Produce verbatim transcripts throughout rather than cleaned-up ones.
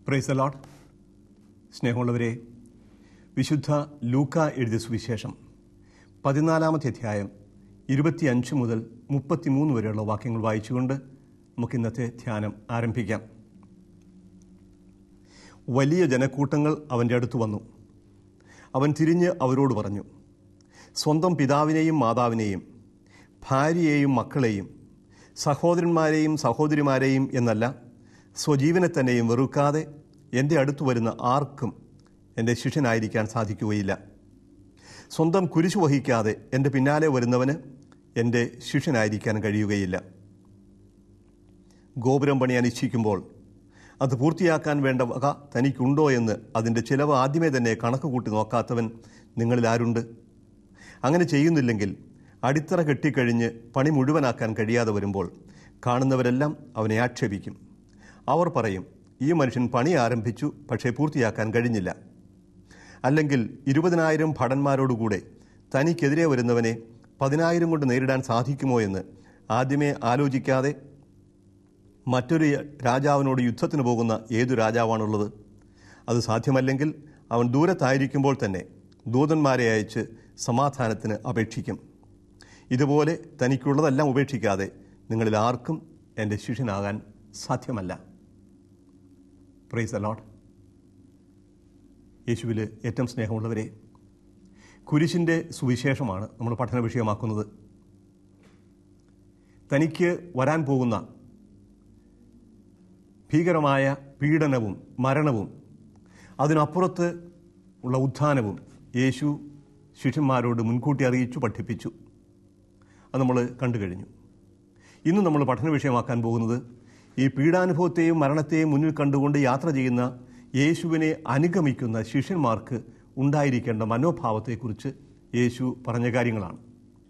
Price the Lord. സ്നേഹമുള്ളവരെ, വിശുദ്ധ ലൂക്ക എഴുതിയ സുവിശേഷം പതിനാലാമത്തെ അധ്യായം ഇരുപത്തിയഞ്ച് മുതൽ മുപ്പത്തിമൂന്ന് വരെയുള്ള വാക്യങ്ങൾ വായിച്ചുകൊണ്ട് നമുക്ക് ഇന്നത്തെ ധ്യാനം ആരംഭിക്കാം. വലിയ ജനക്കൂട്ടങ്ങൾ അവൻ്റെ അടുത്ത് വന്നു. അവൻ തിരിഞ്ഞ് അവരോട് പറഞ്ഞു, സ്വന്തം പിതാവിനെയും മാതാവിനെയും ഭാര്യയെയും മക്കളെയും സഹോദരന്മാരെയും സഹോദരിമാരെയും എന്നല്ല, സ്വജീവനെ തന്നെയും വെറുക്കാതെ എൻ്റെ അടുത്ത് വരുന്ന ആർക്കും എൻ്റെ ശിഷ്യനായിരിക്കാൻ സാധിക്കുകയില്ല. സ്വന്തം കുരിശു വഹിക്കാതെ എൻ്റെ പിന്നാലെ വരുന്നവന് എൻ്റെ ശിഷ്യനായിരിക്കാൻ കഴിയുകയില്ല. ഗോപുരം പണിയാൻ ഇച്ഛിക്കുമ്പോൾ അത് പൂർത്തിയാക്കാൻ വേണ്ട വക തനിക്കുണ്ടോ എന്ന് അതിൻ്റെ ചിലവ് ആദ്യമേ തന്നെ കണക്ക് കൂട്ടി നോക്കാത്തവൻ നിങ്ങളിൽ ആരുണ്ട്? അങ്ങനെ ചെയ്യുന്നില്ലെങ്കിൽ അടിത്തറ കെട്ടിക്കഴിഞ്ഞ് പണി മുഴുവനാക്കാൻ കഴിയാതെ വരുമ്പോൾ കാണുന്നവരെല്ലാം അവനെ ആക്ഷേപിക്കും. അവർ പറയും, ഈ മനുഷ്യൻ പണി ആരംഭിച്ചു, പക്ഷേ പൂർത്തിയാക്കാൻ കഴിഞ്ഞില്ല. അല്ലെങ്കിൽ ഇരുപതിനായിരം ഭടന്മാരോടുകൂടെ തനിക്കെതിരെ വരുന്നവനെ പതിനായിരം കൊണ്ട് നേരിടാൻ സാധിക്കുമോ എന്ന് ആദ്യമേ ആലോചിക്കാതെ മറ്റൊരു രാജാവിനോട് യുദ്ധത്തിന് പോകുന്ന ഏതു രാജാവാണുള്ളത്? അത് സാധ്യമല്ലെങ്കിൽ അവൻ ദൂരത്തായിരിക്കുമ്പോൾ തന്നെ ദൂതന്മാരെ അയച്ച് സമാധാനത്തിന് അപേക്ഷിക്കും. ഇതുപോലെ തനിക്കുള്ളതെല്ലാം ഉപേക്ഷിക്കാതെ നിങ്ങളിൽ ആർക്കും എൻ്റെ ശിഷ്യനാകാൻ സാധ്യമല്ല. Praise the Lord. യേശുവിൽ ഏറ്റവും സ്നേഹമുള്ളവരെ, കുരിശിൻ്റെ സുവിശേഷമാണ് നമ്മൾ പഠന വിഷയമാക്കുന്നത്. തനിക്ക് വരാൻ പോകുന്ന ഭീകരമായ പീഡനവും മരണവും അതിനപ്പുറത്ത് ഉള്ള ഉത്ഥാനവും യേശു ശിഷ്യന്മാരോട് മുൻകൂട്ടി അറിയിച്ചു, പഠിപ്പിച്ചു. അത് നമ്മൾ കണ്ടു കഴിഞ്ഞു. ഇന്ന് നമ്മൾ പഠന വിഷയമാക്കാൻ പോകുന്നത് ഈ പീഡാനുഭവത്തെയും മരണത്തെയും മുന്നിൽ കണ്ടുകൊണ്ട് യാത്ര ചെയ്യുന്ന യേശുവിനെ അനുഗമിക്കുന്ന ശിഷ്യന്മാർക്ക് ഉണ്ടായിരിക്കേണ്ട മനോഭാവത്തെക്കുറിച്ച് യേശു പറഞ്ഞ കാര്യങ്ങളാണ്.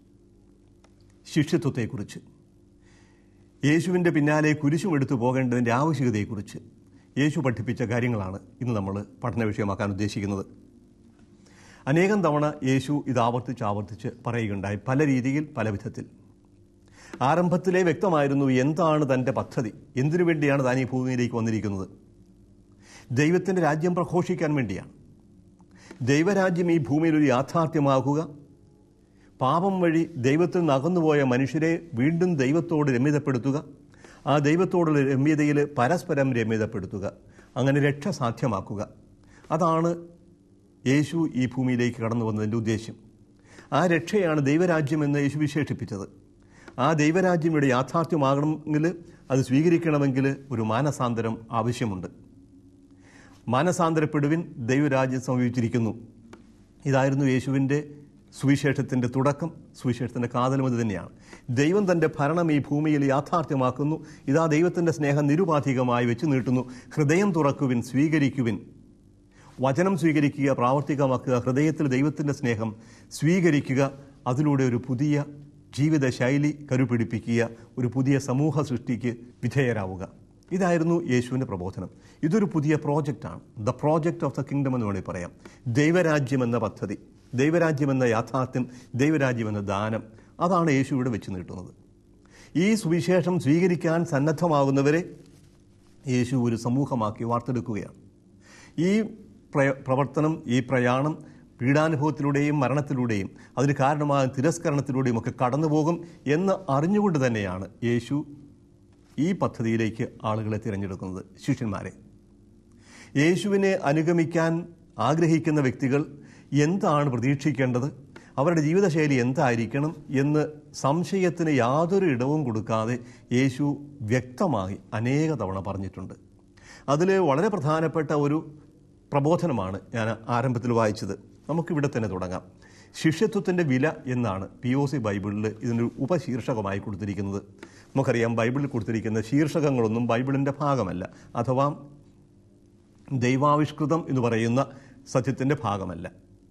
ശിഷ്യത്വത്തെക്കുറിച്ച്, യേശുവിൻ്റെ പിന്നാലെ കുരിശും എടുത്തു പോകേണ്ടതിൻ്റെ ആവശ്യകതയെക്കുറിച്ച് യേശു പഠിപ്പിച്ച കാര്യങ്ങളാണ് ഇന്ന് നമ്മൾ പഠന വിഷയമാക്കാൻ ഉദ്ദേശിക്കുന്നത്. അനേകം തവണ യേശു ഇത് ആവർത്തിച്ച് ആവർത്തിച്ച് പറയുകയുണ്ടായി, പല രീതിയിൽ, പല വിധത്തിൽ. ആരംഭത്തിലേ വ്യക്തമായിരുന്നു എന്താണ് തൻ്റെ പദ്ധതി, എന്തിനു വേണ്ടിയാണ് താൻ ഈ ഭൂമിയിലേക്ക് വന്നിരിക്കുന്നത്. ദൈവത്തിൻ്റെ രാജ്യം പ്രഘോഷിക്കാൻ വേണ്ടിയാണ്. ദൈവരാജ്യം ഈ ഭൂമിയിൽ ഒരു യാഥാർത്ഥ്യമാകുക, പാപം വഴി ദൈവത്തിൽ നിന്ന് അകന്നുപോയ മനുഷ്യരെ വീണ്ടും ദൈവത്തോട് രമ്യതപ്പെടുത്തുക, ആ ദൈവത്തോടുള്ള രമ്യതയിൽ പരസ്പരം രമ്യതപ്പെടുത്തുക, അങ്ങനെ രക്ഷ സാധ്യമാക്കുക. അതാണ് യേശു ഈ ഭൂമിയിലേക്ക് കടന്നു വന്നതിൻ്റെ ഉദ്ദേശ്യം. ആ രക്ഷയാണ് ദൈവരാജ്യമെന്ന് യേശു വിശേഷിപ്പിച്ചത്. ആ ദൈവരാജ്യം ഇവിടെ യാഥാർത്ഥ്യമാകണമെങ്കിൽ, അത് സ്വീകരിക്കണമെങ്കിൽ ഒരു മാനസാന്തരം ആവശ്യമുണ്ട്. മാനസാന്തരപ്പെടുവിൻ, ദൈവരാജ്യം സമീപിച്ചിരിക്കുന്നു. ഇതായിരുന്നു യേശുവിൻ്റെ സുവിശേഷത്തിൻ്റെ തുടക്കം. സുവിശേഷത്തിൻ്റെ കാതലും അത് തന്നെയാണ്. ദൈവം തൻ്റെ ഭരണം ഈ ഭൂമിയിൽ യാഥാർത്ഥ്യമാക്കുന്നു. ഇതാ ദൈവത്തിൻ്റെ സ്നേഹം നിരുപാധികമായി വെച്ച് നീട്ടുന്നു. ഹൃദയം തുറക്കുവിൻ, സ്വീകരിക്കുവിൻ. വചനം സ്വീകരിക്കുക, പ്രാവർത്തികമാക്കുക, ഹൃദയത്തിൽ ദൈവത്തിൻ്റെ സ്നേഹം സ്വീകരിക്കുക. അതിലൂടെ ഒരു പുതിയ ജീവിതശൈലി കരുപിടിപ്പിക്കുക, ഒരു പുതിയ സമൂഹ സൃഷ്ടിക്ക് വിധേയരാവുക. ഇതായിരുന്നു യേശുവിൻ്റെ പ്രബോധനം. ഇതൊരു പുതിയ പ്രോജക്റ്റാണ്. The project of the kingdom എന്ന് വേണമെങ്കിൽ പറയാം. ദൈവരാജ്യം എന്ന പദ്ധതി, ദൈവരാജ്യം എന്ന യാഥാർത്ഥ്യം, ദൈവരാജ്യം എന്ന ദാനം, അതാണ് യേശു ഇവിടെ വെച്ച് നീട്ടുന്നത്. ഈ സുവിശേഷം സ്വീകരിക്കാൻ സന്നദ്ധമാകുന്നവരെ യേശു ഒരു സമൂഹമാക്കി വാർത്തെടുക്കുകയാണ്. ഈ പ്രവർത്തനം, ഈ പ്രയാണം പീഡാനുഭവത്തിലൂടെയും മരണത്തിലൂടെയും അതിന് കാരണമായ തിരസ്കരണത്തിലൂടെയും ഒക്കെ കടന്നുപോകും എന്ന് അറിഞ്ഞുകൊണ്ട് തന്നെയാണ് യേശു ഈ പദ്ധതിയിലേക്ക് ആളുകളെ തിരഞ്ഞെടുക്കുന്നത്, ശിഷ്യന്മാരെ. യേശുവിനെ അനുഗമിക്കാൻ ആഗ്രഹിക്കുന്ന വ്യക്തികൾ എന്താണ് പ്രതീക്ഷിക്കേണ്ടത്, അവരുടെ ജീവിതശൈലി എന്തായിരിക്കണം എന്ന് സംശയത്തിന് യാതൊരു ഇടവും കൊടുക്കാതെ യേശു വ്യക്തമായി അനേക തവണ പറഞ്ഞിട്ടുണ്ട്. അതിൽ വളരെ പ്രധാനപ്പെട്ട ഒരു പ്രബോധനമാണ് ഞാൻ ആരംഭത്തിൽ വായിച്ചത്. നമുക്കിവിടെ തന്നെ തുടങ്ങാം. ശിഷ്യത്വത്തിൻ്റെ വില എന്നാണ് പി ഒ സി ബൈബിളിൽ ഇതിനൊരു ഉപശീർഷകമായി കൊടുത്തിരിക്കുന്നത്. നമുക്കറിയാം, ബൈബിളിൽ കൊടുത്തിരിക്കുന്ന ശീർഷകങ്ങളൊന്നും ബൈബിളിൻ്റെ ഭാഗമല്ല, അഥവാ ദൈവാവിഷ്കൃതം എന്ന് പറയുന്ന സത്യത്തിൻ്റെ ഭാഗമല്ല.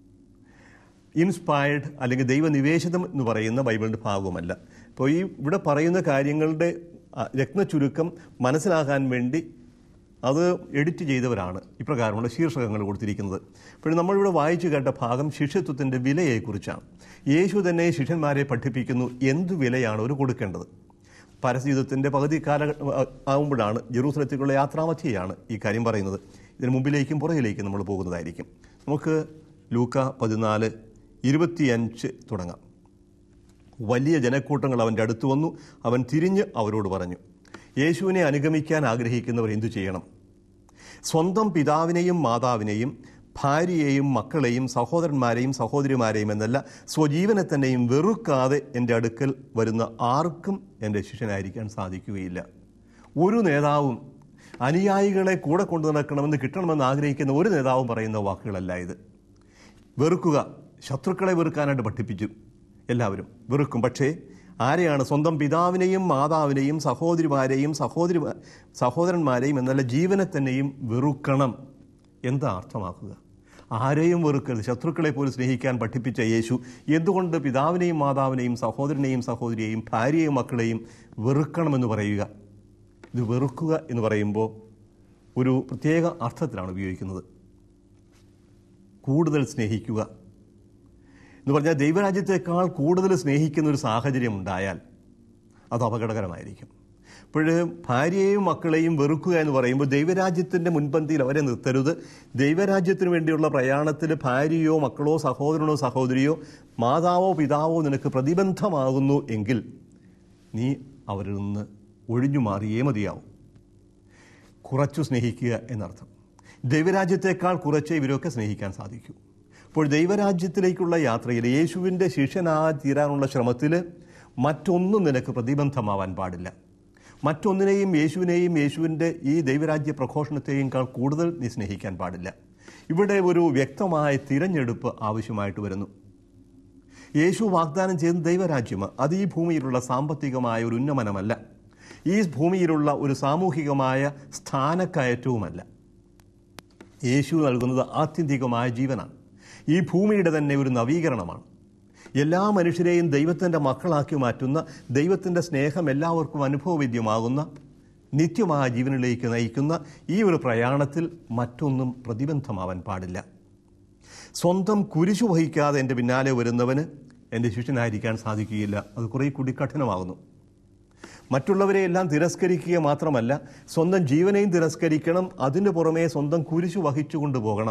ഇൻസ്പയർഡ് അല്ലെങ്കിൽ ദൈവനിവേശിതം എന്ന് പറയുന്ന ബൈബിളിൻ്റെ ഭാഗവുമല്ല. അപ്പോൾ ഈ ഇവിടെ പറയുന്ന കാര്യങ്ങളുടെ രത്നചുരുക്കം മനസ്സിലാക്കാൻ വേണ്ടി അത് എഡിറ്റ് ചെയ്തവരാണ് ഇപ്രകാരമുള്ള ശീർഷകങ്ങൾ കൊടുത്തിരിക്കുന്നത്. അപ്പോൾ നമ്മളിവിടെ വായിച്ചു കേട്ട ഭാഗം ശിഷ്യത്വത്തിൻ്റെ വിലയെക്കുറിച്ചാണ്. യേശു തന്നെ ശിഷ്യന്മാരെ പഠിപ്പിക്കുന്നു എന്തു വിലയാണ് അവർ കൊടുക്കേണ്ടത്. പരസ്യയുദ്ധത്തിൻ്റെ പകുതി കാല ആകുമ്പോഴാണ് ജെറൂസലത്തേക്കുള്ള യാത്രാമധ്യയാണ് ഈ കാര്യം പറയുന്നത്. ഇതിന് മുമ്പിലേക്കും പുറകിലേക്കും നമ്മൾ പോകുന്നതായിരിക്കും. നമുക്ക് ലൂക്ക പതിനാല് ഇരുപത്തിയഞ്ച് തുടങ്ങാം. വലിയ ജനക്കൂട്ടങ്ങൾ അവൻ്റെ അടുത്ത് വന്നു. അവൻ തിരിഞ്ഞ് അവരോട് പറഞ്ഞു, യേശുവിനെ അനുഗമിക്കാൻ ആഗ്രഹിക്കുന്നവർ എന്തു ചെയ്യണം? സ്വന്തം പിതാവിനെയും മാതാവിനെയും ഭാര്യയെയും മക്കളെയും സഹോദരന്മാരെയും സഹോദരിമാരെയും എന്നല്ല, സ്വജീവനെ തന്നെയും വെറുക്കാതെ എൻ്റെ അടുക്കൽ വരുന്ന ആർക്കും എൻ്റെ ശിഷ്യനായിരിക്കാൻ സാധിക്കുകയില്ല. ഒരു നേതാവും അനുയായികളെ കൂടെ കൊണ്ടു നടക്കണമെന്ന് കിട്ടണമെന്ന് ആഗ്രഹിക്കുന്ന ഒരു നേതാവും പറയുന്ന വാക്കുകളല്ല ഇത്. വെറുക്കുക, ശത്രുക്കളെ വെറുക്കാനായിട്ട് പഠിപ്പിച്ചു. എല്ലാവരും വെറുക്കും. പക്ഷേ ആരെയാണ്? സ്വന്തം പിതാവിനെയും മാതാവിനെയും സഹോദരിമാരെയും സഹോദരി സഹോദരന്മാരെയും എന്നല്ല, ജീവനെ തന്നെയും വെറുക്കണം. എന്താ അർത്ഥമാക്കുക? ആരെയും വെറുക്കരുത്, ശത്രുക്കളെ പോലും സ്നേഹിക്കാൻ പഠിപ്പിച്ച യേശു എന്തുകൊണ്ട് പിതാവിനെയും മാതാവിനെയും സഹോദരനെയും സഹോദരിയെയും ഭാര്യയെയും മക്കളെയും വെറുക്കണമെന്ന് പറയുക? ഇത് വെറുക്കുക എന്ന് പറയുമ്പോൾ ഒരു പ്രത്യേക അർത്ഥത്തിലാണ് ഉപയോഗിക്കുന്നത്. കൂടുതൽ സ്നേഹിക്കുക എന്ന് പറഞ്ഞാൽ ദൈവരാജ്യത്തെക്കാൾ കൂടുതൽ സ്നേഹിക്കുന്ന ഒരു സാഹചര്യം ഉണ്ടായാൽ അത് അപകടകരമായിരിക്കും. അപ്പോൾ ഭാര്യയെയും മക്കളെയും വെറുക്കുക എന്ന് പറയുമ്പോൾ ദൈവരാജ്യത്തിൻ്റെ മുൻപന്തിയിൽ അവരെ നിർത്തരുത്. ദൈവരാജ്യത്തിന് വേണ്ടിയുള്ള പ്രയാണത്തിൽ ഭാര്യയോ മക്കളോ സഹോദരനോ സഹോദരിയോ മാതാവോ പിതാവോ നിനക്ക് പ്രതിബന്ധമാകുന്നു എങ്കിൽ നീ അവരിൽ നിന്ന് ഒഴിഞ്ഞു മാറിയേ മതിയാവും. കുറച്ചു സ്നേഹിക്കുക എന്നർത്ഥം. ദൈവരാജ്യത്തെക്കാൾ കുറച്ചേ ഇവരൊക്കെ സ്നേഹിക്കാൻ സാധിക്കൂ. അപ്പോൾ ദൈവരാജ്യത്തിലേക്കുള്ള യാത്രയിൽ യേശുവിൻ്റെ ശിഷ്യനായി തീരാനുള്ള ശ്രമത്തിൽ മറ്റൊന്നും നിനക്ക് പ്രതിബന്ധമാവാൻ പാടില്ല. മറ്റൊന്നിനെയും യേശുവിനെയും യേശുവിൻ്റെ ഈ ദൈവരാജ്യ പ്രഘോഷണത്തെയേക്കാൾ കൂടുതൽ നീ സ്നേഹിക്കാൻ പാടില്ല. ഇവിടെ ഒരു വ്യക്തമായ തിരഞ്ഞെടുപ്പ് ആവശ്യമായിട്ട് വരുന്നു. യേശു വാഗ്ദാനം ചെയ്യുന്ന ദൈവരാജ്യം അത് ഈ ഭൂമിയിലുള്ള സാമ്പത്തികമായ ഒരു ഉന്നമനമല്ല, ഈ ഭൂമിയിലുള്ള ഒരു സാമൂഹികമായ സ്ഥാനക്കയറ്റവുമല്ല. യേശു നൽകുന്നത് ആത്യന്തികമായ ജീവനാണ്. ഈ ഭൂമിയുടെ തന്നെ ഒരു നവീകരണമാണ്. എല്ലാ മനുഷ്യരെയും ദൈവത്തിൻ്റെ മക്കളാക്കി മാറ്റുന്ന, ദൈവത്തിൻ്റെ സ്നേഹം എല്ലാവർക്കും അനുഭവവേദ്യമാകുന്ന, നിത്യമായ ജീവനിലേക്ക് നയിക്കുന്ന ഈ ഒരു പ്രയാണത്തിൽ മറ്റൊന്നും പ്രതിബന്ധമാവാൻ പാടില്ല. സ്വന്തം കുരിശു വഹിക്കാതെ എൻ്റെ പിന്നാലെ വരുന്നവന് എൻ്റെ ശിഷ്യനായിരിക്കാൻ സാധിക്കുകയില്ല. അത് കുറേ കൂടി കഠിനമാകുന്നു. മറ്റുള്ളവരെ എല്ലാം തിരസ്കരിക്കുക മാത്രമല്ല, സ്വന്തം ജീവനെയും തിരസ്കരിക്കണം. അതിനു പുറമേ സ്വന്തം കുരിശു വഹിച്ചു കൊണ്ടുപോകണം.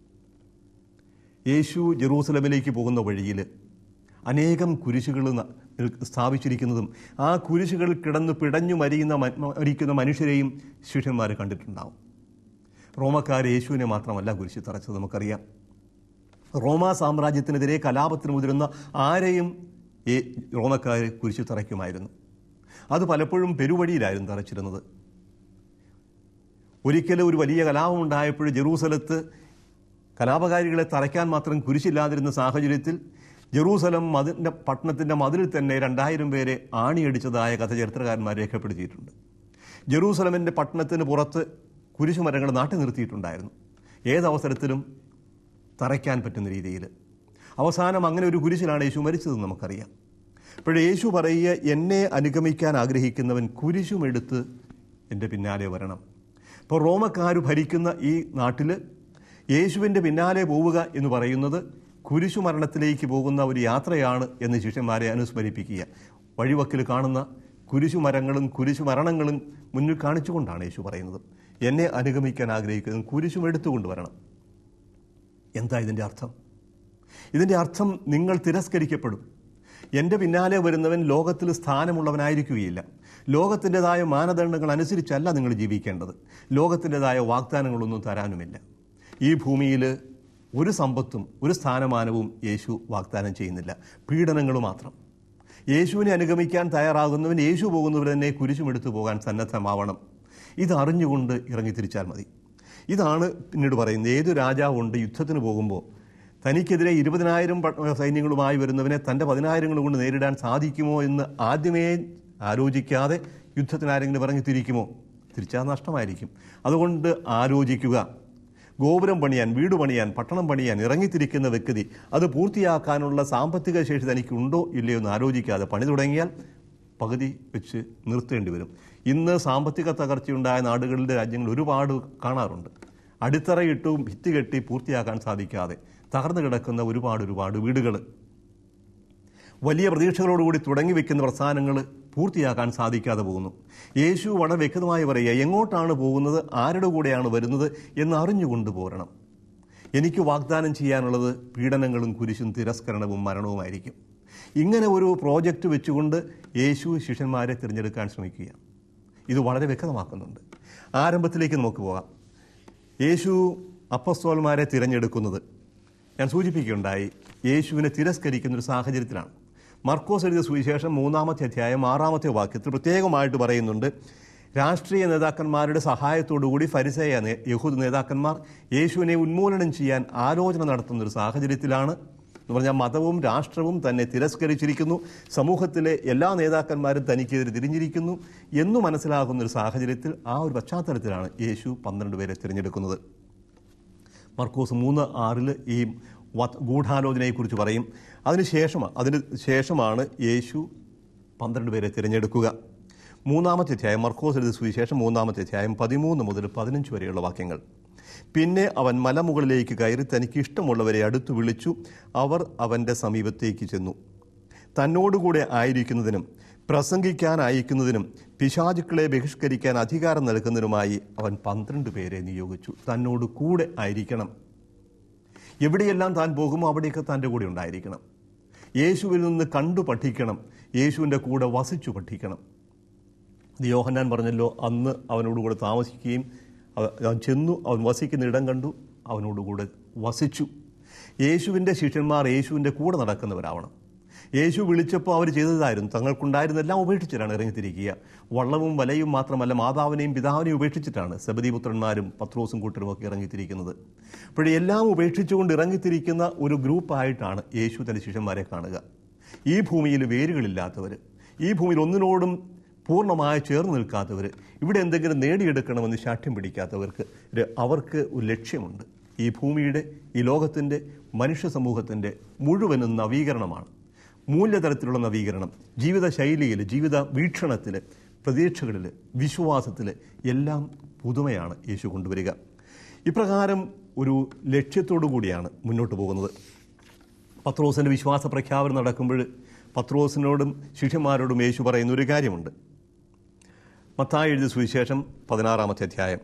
യേശു ജെറൂസലമിലേക്ക് പോകുന്ന വഴിയിൽ അനേകം കുരിശുകൾ സ്ഥാപിച്ചിരിക്കുന്നതും ആ കുരിശുകൾ കിടന്ന് പിടഞ്ഞു മരിയുന്ന മരിക്കുന്ന മനുഷ്യരെയും ശിഷ്യന്മാർ കണ്ടിട്ടുണ്ടാവും. റോമക്കാർ യേശുവിനെ മാത്രമല്ല കുരിശിൽ തറച്ചത് നമുക്കറിയാം. റോമാ സാമ്രാജ്യത്തിനെതിരെ കലാപത്തിന് മുതിരുന്ന ആരെയും റോമക്കാർ കുരിശിൽ തറയ്ക്കുമായിരുന്നു. അത് പലപ്പോഴും പെരുവഴിയിലായിരുന്നു തറച്ചിരുന്നത്. ഒരിക്കലും ഒരു വലിയ കലാപം ഉണ്ടായപ്പോൾ ജെറൂസലത്ത് കലാപകാരികളെ തറയ്ക്കാൻ മാത്രം കുരിശില്ലാതിരുന്ന സാഹചര്യത്തിൽ ജെറൂസലം മതിൻ്റെ പട്ടണത്തിൻ്റെ മതിലിൽ തന്നെ രണ്ടായിരം പേരെ ആണിയടിച്ചതായ കഥ ചരിത്രകാരന്മാർ രേഖപ്പെടുത്തിയിട്ടുണ്ട്. ജെറൂസലമിൻ്റെ പട്ടണത്തിന് പുറത്ത് കുരിശുമരങ്ങൾ നാട്ടി നിർത്തിയിട്ടുണ്ടായിരുന്നു, ഏതവസരത്തിലും തറയ്ക്കാൻ പറ്റുന്ന രീതിയിൽ. അവസാനം അങ്ങനെ ഒരു കുരിശിലാണ് യേശു മരിച്ചതെന്ന് നമുക്കറിയാം. അപ്പോഴേ യേശു പറയുക, എന്നെ അനുഗമിക്കാൻ ആഗ്രഹിക്കുന്നവൻ കുരിശുമെടുത്ത് എൻ്റെ പിന്നാലെ വരണം. ഇപ്പോൾ റോമക്കാർ ഭരിക്കുന്ന ഈ നാട്ടിൽ യേശുവിൻ്റെ പിന്നാലെ പോവുക എന്ന് പറയുന്നത് കുരിശുമരണത്തിലേക്ക് പോകുന്ന ഒരു യാത്രയാണ് എന്ന് ശിഷ്യന്മാരെ അനുസ്മരിപ്പിക്കുക. വഴിവക്കിൽ കാണുന്ന കുരിശുമരങ്ങളും കുരിശുമരണങ്ങളും മുന്നിൽ കാണിച്ചുകൊണ്ടാണ് യേശു പറയുന്നത്, എന്നെ അനുഗമിക്കാൻ ആഗ്രഹിക്കുന്നതും കുരിശും എടുത്തുകൊണ്ടുവരണം. എന്താ ഇതിൻ്റെ അർത്ഥം? ഇതിൻ്റെ അർത്ഥം നിങ്ങൾ തിരസ്കരിക്കപ്പെടും. എൻ്റെ പിന്നാലെ വരുന്നവൻ ലോകത്തിൽ സ്ഥാനമുള്ളവനായിരിക്കുകയില്ല. ലോകത്തിൻ്റെതായ മാനദണ്ഡങ്ങൾ അനുസരിച്ചല്ല നിങ്ങൾ ജീവിക്കേണ്ടത്. ലോകത്തിൻ്റെതായ വാഗ്ദാനങ്ങളൊന്നും തരാനുമില്ല. ഈ ഭൂമിയിൽ ഒരു സമ്പത്തും ഒരു സ്ഥാനമാനവും യേശു വാഗ്ദാനം ചെയ്യുന്നില്ല, പീഡനങ്ങൾ മാത്രം. യേശുവിനെ അനുഗമിക്കാൻ തയ്യാറാകുന്നവൻ യേശു പോകുന്നവർ തന്നെ കുരിശുമെടുത്തു പോകാൻ സന്നദ്ധമാവണം. ഇതറിഞ്ഞുകൊണ്ട് ഇറങ്ങി തിരിച്ചാൽ മതി. ഇതാണ് പിന്നീട് പറയുന്നത്. ഏതു രാജാവുണ്ട് യുദ്ധത്തിന് പോകുമ്പോൾ തനിക്കെതിരെ ഇരുപതിനായിരം സൈന്യങ്ങളുമായി വരുന്നവനെ തൻ്റെ പതിനായിരങ്ങൾ കൊണ്ട് നേരിടാൻ സാധിക്കുമോ എന്ന് ആദ്യമേ ആലോചിക്കാതെ യുദ്ധത്തിന് ആരെങ്കിലും ഇറങ്ങി തിരിക്കുമോ? തിരിച്ചാൽ നഷ്ടമായിരിക്കും. അതുകൊണ്ട് ആലോചിക്കുക. ഗോപുരം പണിയാൻ, വീട് പണിയാൻ, പട്ടണം പണിയാൻ ഇറങ്ങിത്തിരിക്കുന്ന വ്യക്തി അത് പൂർത്തിയാക്കാനുള്ള സാമ്പത്തിക ശേഷി തനിക്കുണ്ടോ ഇല്ലയോ എന്ന് ആലോചിക്കാതെ പണി തുടങ്ങിയാൽ പകുതി വെച്ച് നിർത്തേണ്ടി വരും. ഇന്ന് സാമ്പത്തിക തകർച്ചയുണ്ടായ നാടുകളിലെ രാജ്യങ്ങൾ ഒരുപാട് കാണാറുണ്ട്. അടിത്തറയിട്ടും ഭിത്തി കെട്ടി പൂർത്തിയാക്കാൻ സാധിക്കാതെ തകർന്നു കിടക്കുന്ന ഒരുപാട് ഒരുപാട് വീടുകൾ. വലിയ പ്രതീക്ഷകളോടുകൂടി തുടങ്ങി വയ്ക്കുന്ന പ്രസ്ഥാനങ്ങൾ പൂർത്തിയാക്കാൻ സാധിക്കാതെ പോകുന്നു. യേശു വളരെ വ്യക്തമായി പറയുക, എങ്ങോട്ടാണ് പോകുന്നത്, ആരുടെ കൂടെയാണ് വരുന്നത് എന്ന് അറിഞ്ഞുകൊണ്ട് പോരണം. എനിക്ക് വാഗ്ദാനം ചെയ്യാനുള്ളത് പീഡനങ്ങളും കുരിശും തിരസ്കരണവും മരണവുമായിരിക്കും. ഇങ്ങനെ ഒരു പ്രോജക്റ്റ് വെച്ചുകൊണ്ട് യേശു ശിഷ്യന്മാരെ തിരഞ്ഞെടുക്കാൻ ശ്രമിക്കുക. ഇത് വളരെ വ്യക്തമാക്കുന്നുണ്ട്. ആരംഭത്തിലേക്ക് നമുക്ക് പോകാം. യേശു അപ്പസ്തോലന്മാരെ തിരഞ്ഞെടുക്കുന്നത് ഞാൻ സൂചിപ്പിക്കുകയുണ്ടായി, യേശുവിനെ തിരസ്കരിക്കുന്നൊരു സാഹചര്യത്തിലാണ്. മർക്കോസ് എഴുതിയ സുവിശേഷം മൂന്നാമത്തെ അധ്യായം ആറാമത്തെ വാക്യത്തിൽ പ്രത്യേകമായിട്ട് പറയുന്നുണ്ട്, രാഷ്ട്രീയ നേതാക്കന്മാരുടെ സഹായത്തോടുകൂടി ഫരിസേയ യഹൂദ നേതാക്കന്മാർ യേശുവിനെ ഉന്മൂലനം ചെയ്യാൻ ആലോചന നടത്തുന്നൊരു സാഹചര്യത്തിലാണ്. എന്ന് പറഞ്ഞാൽ മതവും രാഷ്ട്രവും തന്നെ തിരസ്കരിച്ചിരിക്കുന്നു, സമൂഹത്തിലെ എല്ലാ നേതാക്കന്മാരും തനിക്കെതിരെ തിരിഞ്ഞിരിക്കുന്നു എന്നു മനസ്സിലാകുന്നൊരു സാഹചര്യത്തിൽ, ആ ഒരു പശ്ചാത്തലത്തിലാണ് യേശു പന്ത്രണ്ട് പേരെ തിരഞ്ഞെടുക്കുന്നത്. മർക്കോസ് മൂന്ന് ആറിൽ ഈ ഗൂഢാലോചനയെക്കുറിച്ച് പറയും. അതിനുശേഷം അതിന് ശേഷമാണ് യേശു പന്ത്രണ്ട് പേരെ തിരഞ്ഞെടുക്കുക. മൂന്നാമത്തെ അധ്യായം, മർക്കോസ് എഴുതിയ സുവിശേഷം മൂന്നാമത്തെ അധ്യായം പതിമൂന്ന് മുതൽ പതിനഞ്ച് വരെയുള്ള വാക്യങ്ങൾ. പിന്നെ അവൻ മലമുകളിലേക്ക് കയറി തനിക്ക് ഇഷ്ടമുള്ളവരെ അടുത്തു വിളിച്ചു. അവർ അവൻ്റെ സമീപത്തേക്ക് ചെന്നു. തന്നോടുകൂടെ ആയിരിക്കുന്നതിനും പ്രസംഗിക്കാൻ അയക്കുന്നതിനും പിശാചുക്കളെ ബഹിഷ്കരിക്കാൻ അധികാരം നൽകുന്നതിനുമായി അവൻ പന്ത്രണ്ട് പേരെ നിയോഗിച്ചു. തന്നോട് കൂടെ ആയിരിക്കണം. എവിടെയെല്ലാം താൻ പോകുമോ അവിടെയൊക്കെ തൻ്റെ കൂടെ ഉണ്ടായിരിക്കണം. യേശുവിൽ നിന്ന് കണ്ടു പഠിക്കണം. യേശുവിൻ്റെ കൂടെ വസിച്ചു പഠിക്കണം. യോഹന്നാൻ പറഞ്ഞല്ലോ, അന്ന് അവനോടുകൂടെ താമസിക്കുകയും അവൻ ചെന്നു, അവൻ വസിക്കുന്ന ഇടം കണ്ടു, അവനോടുകൂടെ വസിച്ചു. യേശുവിൻ്റെ ശിഷ്യന്മാർ യേശുവിൻ്റെ കൂടെ നടക്കുന്നവരാവണം. യേശു വിളിച്ചപ്പോൾ അവർ ചെയ്തതായിരുന്നു, തങ്ങൾക്കുണ്ടായിരുന്നെല്ലാം ഉപേക്ഷിച്ചിട്ടാണ് ഇറങ്ങിത്തിരിക്കുക. വള്ളവും വലയും മാത്രമല്ല, മാതാവിനെയും പിതാവിനെയും ഉപേക്ഷിച്ചിട്ടാണ് സെബദീപുത്രന്മാരും പത്രോസും കൂട്ടരും ഒക്കെ ഇറങ്ങിത്തിരിക്കുന്നത്. അപ്പോഴേ എല്ലാം ഉപേക്ഷിച്ചുകൊണ്ട് ഇറങ്ങിത്തിരിക്കുന്ന ഒരു ഗ്രൂപ്പായിട്ടാണ് യേശു തൻ്റെ ശിഷ്യന്മാരെ കാണുക. ഈ ഭൂമിയിൽ വേരുകളില്ലാത്തവർ, ഈ ഭൂമിയിൽ ഒന്നിനോടും പൂർണ്ണമായി ചേർന്ന് നിൽക്കാത്തവർ, ഇവിടെ എന്തെങ്കിലും നേടിയെടുക്കണമെന്ന് ശാഠ്യം പിടിക്കാത്തവർക്ക് അവർക്ക് ഒരു ലക്ഷ്യമുണ്ട്. ഈ ഭൂമിയുടെ, ഈ ലോകത്തിൻ്റെ, മനുഷ്യ സമൂഹത്തിൻ്റെ മുഴുവനും നവീകരണമാണ്. മൂല്യതലത്തിലുള്ള നവീകരണം, ജീവിതശൈലിയിൽ, ജീവിത വീക്ഷണത്തിൽ, പ്രതീക്ഷകളിൽ, വിശ്വാസത്തിൽ എല്ലാം പുതുമയാണ് യേശു കൊണ്ടുവരിക. ഇപ്രകാരം ഒരു ലക്ഷ്യത്തോടു കൂടിയാണ് മുന്നോട്ട് പോകുന്നത്. പത്രോസിൻ്റെ വിശ്വാസ പ്രഖ്യാപനം നടക്കുമ്പോൾ പത്രോസിനോടും ശിഷ്യന്മാരോടും യേശു പറയുന്ന ഒരു കാര്യമുണ്ട്. മത്തായി എഴുതിയ സുവിശേഷം പതിനാറാമത്തെ അധ്യായം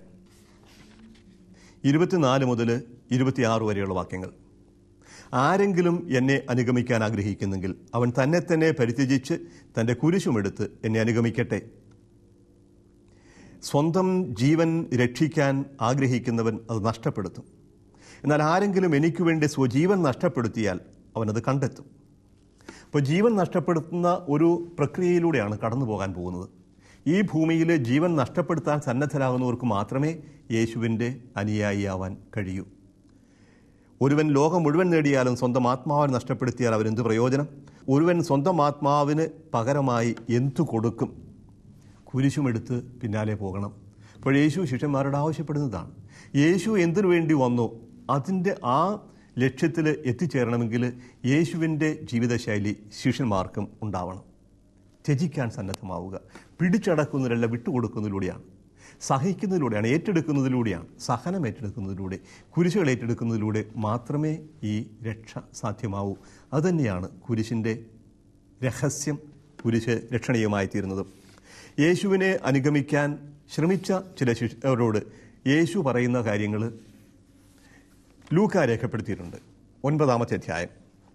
ഇരുപത്തിനാല് മുതൽ ഇരുപത്തിയാറ് വരെയുള്ള വാക്യങ്ങൾ. ആരെങ്കിലും എന്നെ അനുഗമിക്കാൻ ആഗ്രഹിക്കുന്നെങ്കിൽ അവൻ തന്നെ തന്നെ പരിത്യജിച്ച് തൻ്റെ കുരിശുമെടുത്ത് എന്നെ അനുഗമിക്കട്ടെ. സ്വന്തം ജീവൻ രക്ഷിക്കാൻ ആഗ്രഹിക്കുന്നവൻ അത് നഷ്ടപ്പെടുത്തും. എന്നാൽ ആരെങ്കിലും എനിക്ക് വേണ്ടി സ്വജീവൻ നഷ്ടപ്പെടുത്തിയാൽ അവനത് കണ്ടെത്തും. അപ്പോൾ ജീവൻ നഷ്ടപ്പെടുത്തുന്ന ഒരു പ്രക്രിയയിലൂടെയാണ് കടന്നു പോകാൻ പോകുന്നത്. ഈ ഭൂമിയിൽ ജീവൻ നഷ്ടപ്പെടുത്താൻ സന്നദ്ധരാകുന്നവർക്ക് മാത്രമേ യേശുവിൻ്റെ അനുയായിയാവാൻ കഴിയൂ. ഒരുവൻ ലോകം മുഴുവൻ നേടിയാലും സ്വന്തം ആത്മാവിനെ നഷ്ടപ്പെടുത്തിയാൽ അവനെന്ത് പ്രയോജനം? ഒരുവൻ സ്വന്തം ആത്മാവിന് പകരമായി എന്തു കൊടുക്കും? കുരിശുമെടുത്ത് പിന്നാലെ പോകണം. അപ്പോൾ യേശു ശിഷ്യന്മാരോട് ആവശ്യപ്പെടുന്നതാണ്. യേശു എന്തിനു വേണ്ടി വന്നോ അതിൻ്റെ ആ ലക്ഷ്യത്തിൽ എത്തിച്ചേരണമെങ്കിൽ യേശുവിൻ്റെ ജീവിതശൈലി ശിഷ്യന്മാർക്കും ഉണ്ടാവണം. ത്യജിക്കാൻ സന്നദ്ധമാവുക, പിടിച്ചടക്കുന്നതിലല്ല വിട്ടുകൊടുക്കുന്നതിലൂടെയാണ്, സഹിക്കുന്നതിലൂടെയാണ്, ഏറ്റെടുക്കുന്നതിലൂടെയാണ്, സഹനം ഏറ്റെടുക്കുന്നതിലൂടെ, കുരിശുകൾ ഏറ്റെടുക്കുന്നതിലൂടെ മാത്രമേ ഈ രക്ഷ സാധ്യമാവൂ. അതുതന്നെയാണ് കുരിശിൻ്റെ രഹസ്യം, കുരിശ് രക്ഷണീയമായി തീരുന്നത്. യേശുവിനെ അനുഗമിക്കാൻ ശ്രമിച്ച ചില ശിഷ്യരോട് യേശു പറയുന്ന കാര്യങ്ങൾ ലൂക്ക രേഖപ്പെടുത്തിയിട്ടുണ്ട്. ഒൻപതാമത്തെ അധ്യായം.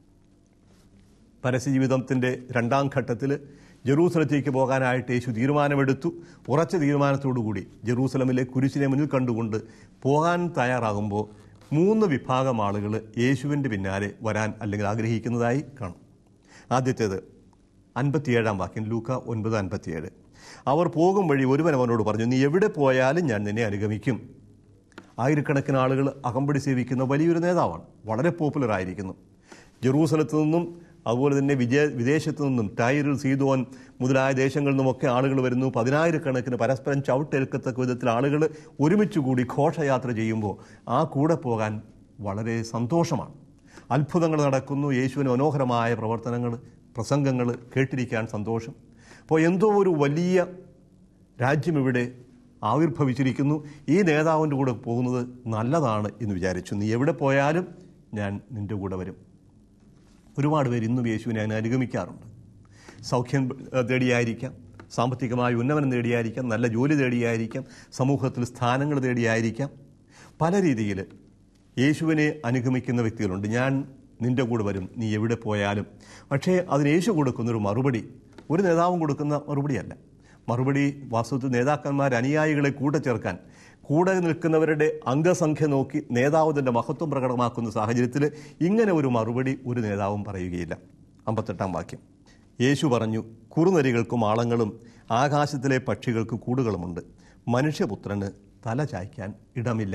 പരസ്യജീവിതത്തിൻ്റെ രണ്ടാം ഘട്ടത്തിൽ ജെറൂസലത്തേക്ക് പോകാനായിട്ട് യേശു തീരുമാനമെടുത്തു. ഉറച്ച തീരുമാനത്തോടുകൂടി ജെറൂസലമിലെ കുരിശിനെ മുന്നിൽ കണ്ടുകൊണ്ട് പോകാൻ തയ്യാറാകുമ്പോൾ മൂന്ന് വിഭാഗം ആളുകൾ യേശുവിൻ്റെ പിന്നാലെ വരാൻ അല്ലെങ്കിൽ ആഗ്രഹിക്കുന്നതായി കാണും. ആദ്യത്തേത് അൻപത്തിയേഴാം വാക്യം, ലൂക്ക ഒൻപത് അൻപത്തിയേഴ്. അവർ പോകും വഴി ഒരുവൻ അവനോട് പറഞ്ഞു, നീ എവിടെ പോയാലും ഞാൻ നിന്നെ അനുഗമിക്കും. ആയിരക്കണക്കിന് ആളുകൾ അകമ്പടി സേവിക്കുന്ന വലിയൊരു നേതാവാണ്, വളരെ പോപ്പുലർ ആയിരിക്കുന്നു. ജെറൂസലത്തു നിന്നും അതുപോലെ തന്നെ വിജയ വിദേശത്തു നിന്നും ടൈറിൽ, സീദോൻ മുതലായ ദേശങ്ങളിൽ നിന്നുമൊക്കെ ആളുകൾ വരുന്നു. പതിനായിരക്കണക്കിന് പരസ്പരം ചവിട്ടേൽക്കത്തക്ക വിധത്തിൽ ആളുകൾ ഒരുമിച്ച് കൂടി ഘോഷയാത്ര ചെയ്യുമ്പോൾ ആ കൂടെ പോകാൻ വളരെ സന്തോഷമാണ്. അത്ഭുതങ്ങൾ നടക്കുന്നു, യേശുവിന് മനോഹരമായ പ്രവർത്തനങ്ങൾ, പ്രസംഗങ്ങൾ കേട്ടിരിക്കാൻ സന്തോഷം. അപ്പോൾ എന്തോ ഒരു വലിയ രാജ്യം ഇവിടെ ആവിർഭവിച്ചിരിക്കുന്നു, ഈ നേതാവിൻ്റെ കൂടെ പോകുന്നത് നല്ലതാണ് എന്ന് വിചാരിച്ചു. നീ എവിടെ പോയാലും ഞാൻ നിൻ്റെ കൂടെ വരും. ഒരുപാട് പേര് ഇന്നും യേശുവിനെ അതിനെ അനുഗമിക്കാറുണ്ട്. സൗഖ്യം തേടിയായിരിക്കാം, സാമ്പത്തികമായ ഉന്നമനം നേടിയായിരിക്കാം, നല്ല ജോലി തേടിയായിരിക്കാം, സമൂഹത്തിൽ സ്ഥാനങ്ങൾ തേടിയായിരിക്കാം. പല രീതിയിൽ യേശുവിനെ അനുഗമിക്കുന്ന വ്യക്തികളുണ്ട്. ഞാൻ നിൻ്റെ കൂടെ വരും, നീ എവിടെ പോയാലും. പക്ഷേ അതിന് യേശു കൊടുക്കുന്നൊരു മറുപടി ഒരു നേതാവും കൊടുക്കുന്ന മറുപടിയല്ല. മറുപടി വാസ്തവത്തിൽ നേതാക്കന്മാർ അനുയായികളെ കൂട്ടച്ചേർക്കാൻ, കൂടെ നിൽക്കുന്നവരുടെ അംഗസംഖ്യ നോക്കി നേതാവ് തൻ്റെ മഹത്വം പ്രകടമാക്കുന്ന സാഹചര്യത്തിൽ ഇങ്ങനെ ഒരു മറുപടി ഒരു നേതാവും പറയുകയില്ല. അമ്പത്തെട്ടാം വാക്യം, യേശു പറഞ്ഞു, കുറുനരികൾക്കും ആളങ്ങളും ആകാശത്തിലെ പക്ഷികൾക്ക് കൂടുകളുമുണ്ട്, മനുഷ്യപുത്രന് തല ചായ്ക്കാൻ ഇടമില്ല.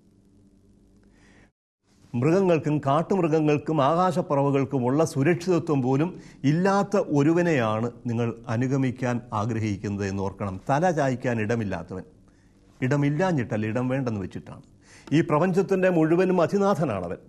മൃഗങ്ങൾക്കും കാട്ടുമൃഗങ്ങൾക്കും ആകാശപ്പറവകൾക്കുമുള്ള സുരക്ഷിതത്വം പോലും ഇല്ലാത്ത ഒരുവനെയാണ് നിങ്ങൾ അനുഗമിക്കാൻ ആഗ്രഹിക്കുന്നത് എന്ന് ഓർക്കണം. തല ചായ്ക്കാൻ ഇടമില്ലാത്തവൻ. ഇടമില്ലാഞ്ഞിട്ടല്ല, ഇടം വേണ്ടെന്ന് വെച്ചിട്ടാണ്. ഈ പ്രപഞ്ചത്തിൻ്റെ മുഴുവനും അധിനാഥനാണവൻ.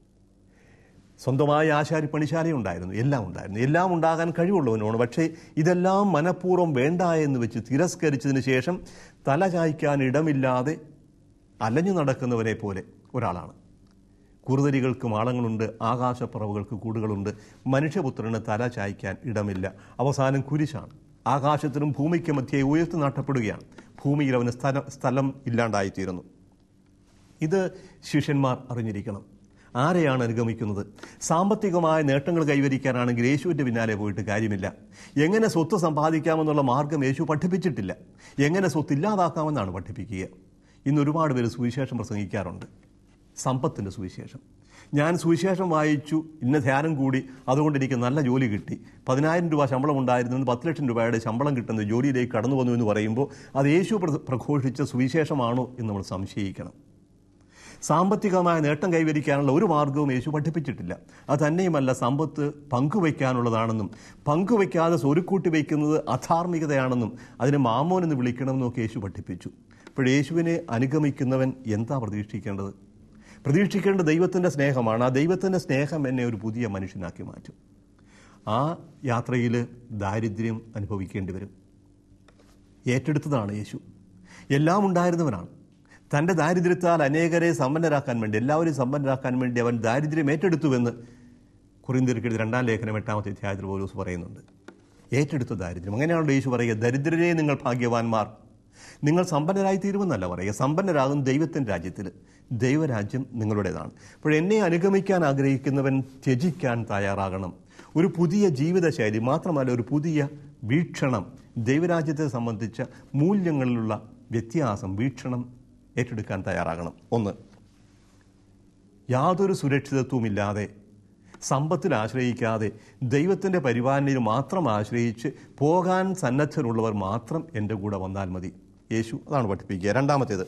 സ്വന്തമായ ആശാരിപ്പണിശാലയുണ്ടായിരുന്നു, എല്ലാം ഉണ്ടായിരുന്നു, എല്ലാം ഉണ്ടാകാൻ കഴിവുള്ളവനാണ്. പക്ഷേ ഇതെല്ലാം മനഃപൂർവ്വം വേണ്ട എന്ന് വെച്ച് തിരസ്കരിച്ചതിന് ശേഷം തല ചായ്ക്കാൻ ഇടമില്ലാതെ അലഞ്ഞു നടക്കുന്നവരെ പോലെ ഒരാളാണ്. കുറുനരികൾക്ക് മാളങ്ങളുണ്ട്, ആകാശപ്പറവുകൾക്ക് കൂടുകളുണ്ട്, മനുഷ്യപുത്രന് തല ചായ്ക്കാൻ ഇടമില്ല. അവസാനം കുരിശാണ്. ആകാശത്തിനും ഭൂമിക്ക് മധ്യേ ഉയർത്തി നാട്ടപ്പെടുകയാണ്. ഭൂമിയിൽ അവന് സ്ഥലം സ്ഥലം ഇല്ലാണ്ടായിത്തീരുന്നു. ഇത് ശിഷ്യന്മാർ അറിഞ്ഞിരിക്കണം. ആരെയാണ് അനുഗമിക്കുന്നത്? സാമ്പത്തികമായ നേട്ടങ്ങൾ കൈവരിക്കാനാണെങ്കിൽ യേശുവിൻ്റെ പിന്നാലെ പോയിട്ട് കാര്യമില്ല. എങ്ങനെ സ്വത്ത് സമ്പാദിക്കാമെന്നുള്ള മാർഗം യേശു പഠിപ്പിച്ചിട്ടില്ല. എങ്ങനെ സ്വത്ത് ഇല്ലാതാക്കാമെന്നാണ് പഠിപ്പിക്കുക. ഇന്ന് ഒരുപാട് പേര് സുവിശേഷം പ്രസംഗിക്കാറുണ്ട്. സമ്പത്തിൻ്റെ സുവിശേഷം. ഞാൻ സുവിശേഷം വായിച്ചു, ഇന്ന ധ്യാനം കൂടി, അതുകൊണ്ട് എനിക്ക് നല്ല ജോലി കിട്ടി, പതിനായിരം രൂപ ശമ്പളം ഉണ്ടായിരുന്നു, പത്ത് ലക്ഷം രൂപയുടെ ശമ്പളം കിട്ടുന്ന ജോലിയിലേക്ക് കടന്നു വന്നു എന്ന് പറയുമ്പോൾ അത് യേശു പ്രഘോഷിച്ച സുവിശേഷമാണോ എന്ന് നമ്മൾ സംശയിക്കണം. സാമ്പത്തികമായ നേട്ടം കൈവരിക്കാനുള്ള ഒരു മാർഗവും യേശു പഠിപ്പിച്ചിട്ടില്ല. അത് തന്നെയുമല്ല, സമ്പത്ത് പങ്കുവയ്ക്കാനുള്ളതാണെന്നും പങ്കുവയ്ക്കാതെ സ്വരുക്കൂട്ടി വയ്ക്കുന്നത് അധാർമികതയാണെന്നും അതിനെ മാമോൻ എന്ന് വിളിക്കണമെന്നൊക്കെ യേശു പഠിപ്പിച്ചു. അപ്പോൾ യേശുവിനെ അനുഗമിക്കുന്നവൻ എന്താ പ്രതീക്ഷിക്കേണ്ടത്? പ്രതീക്ഷിക്കേണ്ട ദൈവത്തിൻ്റെ സ്നേഹമാണ്. ആ ദൈവത്തിൻ്റെ സ്നേഹം എന്നെ ഒരു പുതിയ മനുഷ്യനാക്കി മാറ്റും. ആ യാത്രയിൽ ദാരിദ്ര്യം അനുഭവിക്കേണ്ടി വരും. ഏറ്റെടുത്തതാണ് യേശു. എല്ലാം ഉണ്ടായിരുന്നവനാണ്. തൻ്റെ ദാരിദ്ര്യത്താൽ അനേകരെ സമ്പന്നരാക്കാൻ വേണ്ടി, എല്ലാവരും സമ്പന്നരാക്കാൻ വേണ്ടി അവൻ ദാരിദ്ര്യം ഏറ്റെടുത്തുവെന്ന് കൊരിന്ത്യർക്കെഴുതിയ രണ്ടാം ലേഖനം എട്ടാമത്തെ അധ്യായത്തിൽ പൗലോസ് പറയുന്നുണ്ട്. ഏറ്റെടുത്ത ദാരിദ്ര്യം. അങ്ങനെയാണല്ലോ യേശു പറയുക, ദരിദ്രരെ നിങ്ങൾ ഭാഗ്യവാന്മാർ, നിങ്ങൾ സമ്പന്നരായി തീരുമെന്നല്ല പറയുക, സമ്പന്നരാകും ദൈവത്തിൻ്റെ രാജ്യത്തിൽ. ദൈവരാജ്യം നിങ്ങളുടേതാണ്. അപ്പോൾ എന്നെ അനുഗമിക്കാൻ ആഗ്രഹിക്കുന്നവൻ ത്യജിക്കാൻ തയ്യാറാകണം. ഒരു പുതിയ ജീവിതശൈലി മാത്രമല്ല, ഒരു പുതിയ വീക്ഷണം, ദൈവരാജ്യത്തെ സംബന്ധിച്ച മൂല്യങ്ങളിലുള്ള വ്യത്യാസം, വീക്ഷണം ഏറ്റെടുക്കാൻ തയ്യാറാകണം. ഒന്ന്, യാതൊരു സുരക്ഷിതത്വമില്ലാതെ, സമ്പത്തിൽ ആശ്രയിക്കാതെ, ദൈവത്തിൻ്റെ പരിപാലനയിൽ മാത്രം ആശ്രയിച്ച് പോകാൻ സന്നദ്ധരുള്ളവർ മാത്രം എൻ്റെ കൂടെ വന്നാൽ മതി. യേശു അതാണ് പഠിപ്പിക്കുക. രണ്ടാമത്തേത്,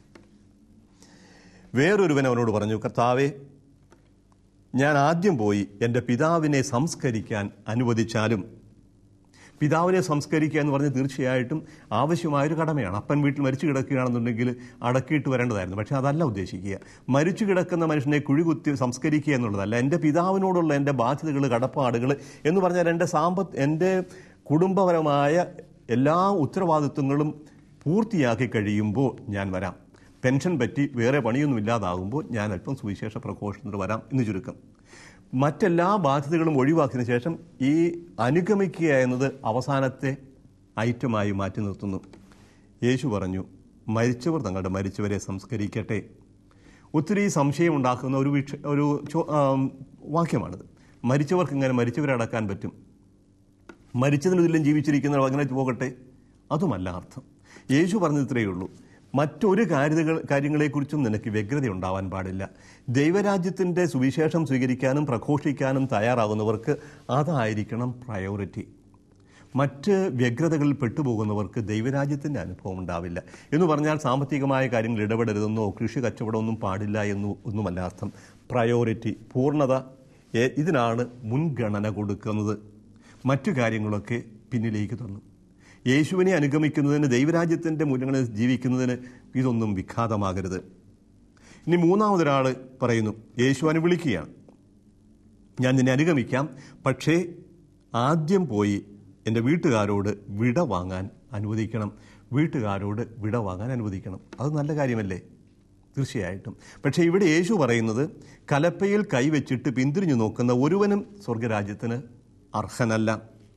വേറൊരുവൻ അവനോട് പറഞ്ഞു, കർത്താവേ, ഞാൻ ആദ്യം പോയി എൻ്റെ പിതാവിനെ സംസ്കരിക്കാൻ അനുവദിച്ചാലും. പിതാവിനെ സംസ്കരിക്കുക എന്ന് പറഞ്ഞ് തീർച്ചയായിട്ടും ആവശ്യമായൊരു കടമയാണ്. അപ്പൻ വീട്ടിൽ മരിച്ചു കിടക്കുകയാണെന്നുണ്ടെങ്കിൽ അടക്കിയിട്ട് വരേണ്ടതായിരുന്നു. പക്ഷേ അതല്ല ഉദ്ദേശിക്കുക. മരിച്ചു കിടക്കുന്ന മനുഷ്യനെ കുഴികുത്തി സംസ്കരിക്കുക എന്നുള്ളതല്ല. എൻ്റെ പിതാവിനോടുള്ള എൻ്റെ ബാധ്യതകൾ, കടപ്പാടുകൾ എന്ന് പറഞ്ഞാൽ എൻ്റെ സാമ്പത്ത് എൻ്റെ കുടുംബപരമായ എല്ലാ ഉത്തരവാദിത്വങ്ങളും പൂർത്തിയാക്കി കഴിയുമ്പോൾ ഞാൻ വരാം. പെൻഷൻ പറ്റി വേറെ പണിയൊന്നും ഇല്ലാതാകുമ്പോൾ ഞാൻ അല്പം സുവിശേഷ പ്രഘോഷണത്തിന് വരാം എന്ന് ചുരുക്കം. മറ്റെല്ലാ ബാധ്യതകളും ഒഴിവാക്കിയതിനു ശേഷം ഈ അനുഗമിക്കുക എന്നത് അവസാനത്തെ ഐറ്റമായി മാറ്റി നിർത്തുന്നു. യേശു പറഞ്ഞു, മരിച്ചവർ തങ്ങളുടെ മരിച്ചവരെ സംസ്കരിക്കട്ടെ. ഒത്തിരി സംശയമുണ്ടാക്കുന്ന ഒരു വീക്ഷ ഒരു വാക്യമാണിത്. മരിച്ചവർക്ക് ഇങ്ങനെ മരിച്ചവരെ അടക്കാൻ പറ്റും, മരിച്ചതിനെല്ലാം ജീവിച്ചിരിക്കുന്നവർ അങ്ങനെ പോകട്ടെ, അതുമല്ല അർത്ഥം. യേശു പറഞ്ഞത് ഇത്രയേ ഉള്ളൂ, മറ്റൊരു കാര്യങ്ങൾ കാര്യങ്ങളെക്കുറിച്ചും നിനക്ക് വ്യഗ്രത ഉണ്ടാവാൻ പാടില്ല. ദൈവരാജ്യത്തിൻ്റെ സുവിശേഷം സ്വീകരിക്കാനും പ്രഘോഷിക്കാനും തയ്യാറാകുന്നവർക്ക് അതായിരിക്കണം പ്രയോറിറ്റി. മറ്റ് വ്യഗ്രതകളിൽ പെട്ടുപോകുന്നവർക്ക് ദൈവരാജ്യത്തിൻ്റെ അനുഭവം ഉണ്ടാവില്ല. എന്ന് പറഞ്ഞാൽ സാമ്പത്തികമായ കാര്യങ്ങൾ ഇടപെടരുതെന്നോ കൃഷി കച്ചവടമൊന്നും പാടില്ല എന്നോ ഒന്നുമല്ല അർത്ഥം. പ്രയോറിറ്റി, പൂർണ്ണത, ഇതിനാണ് മുൻഗണന കൊടുക്കുന്നത്. മറ്റു കാര്യങ്ങളൊക്കെ പിന്നിലേക്ക് തന്നു. യേശുവിനെ അനുഗമിക്കുന്നതിന്, ദൈവരാജ്യത്തിൻ്റെ മൂല്യങ്ങളിൽ ജീവിക്കുന്നതിന് ഇതൊന്നും വിഘാതമാകരുത്. ഇനി മൂന്നാമതൊരാൾ പറയുന്നു, യേശു വിളിക്കുകയാണ്, ഞാൻ നിന്നെ അനുഗമിക്കാം, പക്ഷേ ആദ്യം പോയി എൻ്റെ വീട്ടുകാരോട് വിട വാങ്ങാൻ അനുവദിക്കണം. വീട്ടുകാരോട് വിട വാങ്ങാൻ അനുവദിക്കണം. അത് നല്ല കാര്യമല്ലേ? തീർച്ചയായിട്ടും. പക്ഷേ ഇവിടെ യേശു പറയുന്നത്, കലപ്പയിൽ കൈവച്ചിട്ട് പിന്തിരിഞ്ഞു നോക്കുന്ന ഒരുവനും സ്വർഗരാജ്യത്തിന് അർഹനല്ല.